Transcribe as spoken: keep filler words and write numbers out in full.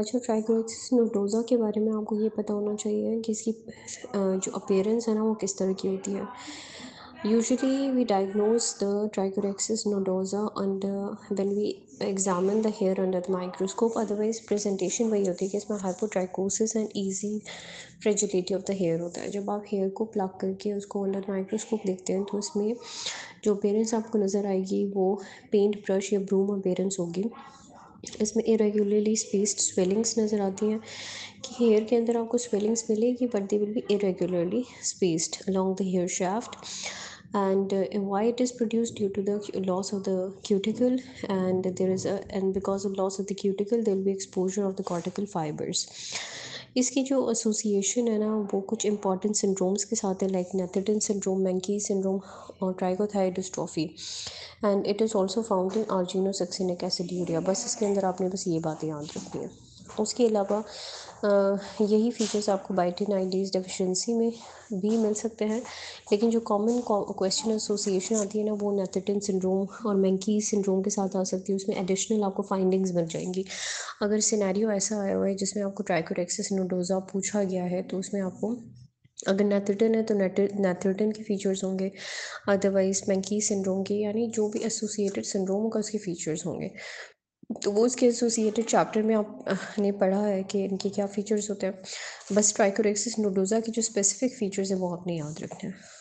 अच्छा, ट्राइकोरिथिस नोडोज़ा के बारे में आपको ये पता होना चाहिए कि इसकी अ, जो अपीयरेंस है ना वो किस तरह की होती है। Usually we diagnose the trichorrhexis nodosa under when we examine the hair under the microscope. Otherwise presentation वही होती है कि इसमें hypotrichosis and easy fragility of the hair होता है। जब आप हेयर को प्लग करके उसको अंडर माइक्रोस्कोप देखते हैं तो इसमें जो अपीयरेंस आपको नज़र आएगी वो पेंट ब्रश या ब्रूम अपीयरेंस होगी। इसमें इरेगुलरली स्पेस्ड स्वेलिंग्स नज़र आती हैं कि हेयर के अंदर आपको स्वेलिंग्स मिलेगी but they will be irregularly spaced along the hair shaft and uh, why it is produced due to the cu- loss of the cuticle, and there is a and because of loss of the cuticle there will be exposure of the cortical fibers. इसकी जो association है ना वो कुछ important syndromes के साथ है, like Netherton syndrome, Menkes syndrome और trichothiodystrophy, and it is also found in argininosuccinic aciduria. बस इसके अंदर आपने बस ये बातें याद रखनी है। उसके अलावा अ, यही फीचर्स आपको बायोटिन आइडेज डेफिशिएंसी में भी मिल सकते हैं, लेकिन जो कॉमन क्वेश्चन एसोसिएशन आती है ना वो नेथेटन सिंड्रोम और मैंकी सिंड्रोम के साथ आ सकती है। उसमें एडिशनल आपको फाइंडिंग्स मिल जाएंगी। अगर सिनेरियो ऐसा आया हुआ है जिसमें आपको ट्राइकोरेक्सिस नोडोज़ा पूछा गया है तो उसमें आपको अगर नेथेटन है तो नेथेटन के फीचर्स होंगे, अदरवाइज मैंकी सिंड्रोम के यानी जो भी एसोसिएटेड सिंड्रोम होगा उसके फीचर्स होंगे। तो वो उसके एसोसिएटेड चैप्टर में आपने पढ़ा है कि इनके क्या फ़ीचर्स होते हैं। बस ट्राइकोरेक्सिस नोडोज़ा के जो स्पेसिफिक फ़ीचर्स हैं वो आपने याद रखने हैं।